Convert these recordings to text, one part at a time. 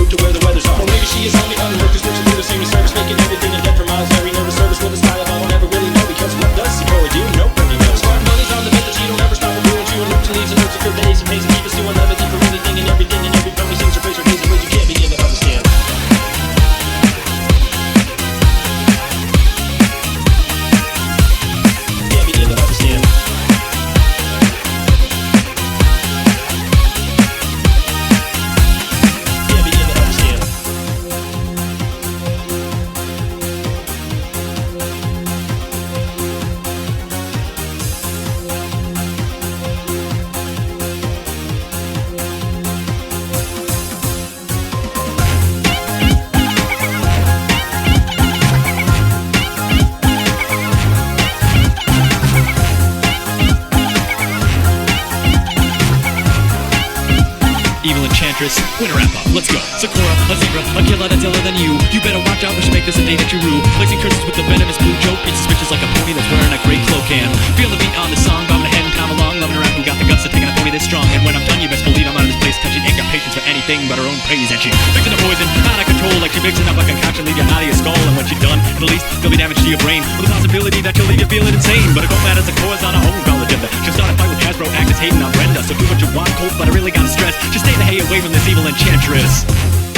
move to where the weather's hot. Or maybe she is on the unhooked, is switching through the same service, making everything a dead for miles. Every nervous service with a style of I will never really know, because what does he really do? Nobody knows. Smart money's on the bit that you don't ever stop and ruin you, and loops and leaves and loops for days and days and keep us doing levity for anything and everything, and every pony sings her praise or praise in ways you can't begin to understand. Can't begin to understand. Evil enchantress, winter wrap up, let's go. Sakura, a zebra, a killer that's iller than you. You better watch out or she'll make this a day that you rue. Lacing curses with the venomous blue joke. It's suspicious like a pony that's wearing a gray cloak. And feel the beat on the song, bobbing ahead and time along. Loving around who got the guts to taking a pony this strong. And when I'm done, you best believe I'm out of this place, cause she ain't got patience for anything but her own praise. And she mixing the poison, out of control, like she mixing up a concoction, leave you out of your skull. And when she's done, at the least, there'll be damage to your brain, with the possibility that you'll leave you feeling insane. But it don't matter, the core's on her own girl agenda. She'll start a fight with Hasbro, act as hating on Brenda. So do what you want, Colt, but I really gotta stress, just stay the hay away from this evil enchantress.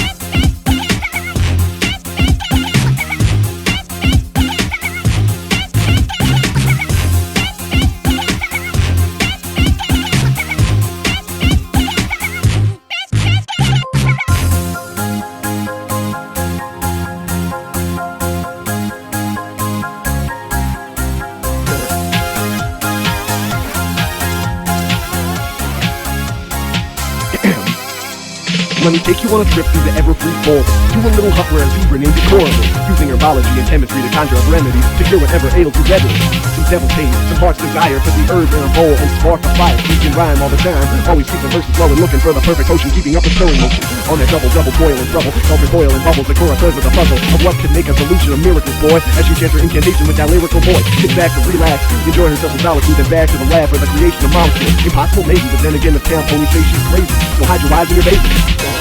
Let me take you on a trip through the ever-free forest to a little hut where a zebra named Coraline, using herbology and chemistry to conjure up remedies to cure whatever ails you readily. Some devil pain, some heart's desire, put the herbs in a bowl and spark a fire. We can rhyme all the time, always keep the verses flowing, looking for the perfect potion, keeping up the stirring motion. On that double boil and trouble, over boil and bubbles, the Cora toys with a puzzle of what could make a solution of miracles, boy, as she chants her incantation with that lyrical voice. Sit back and relax, enjoy herself in solitude, then back to the lab for the creation of molecules. Impossible maybe, but then again the town pony say she's crazy, so hide your eyes in your baby.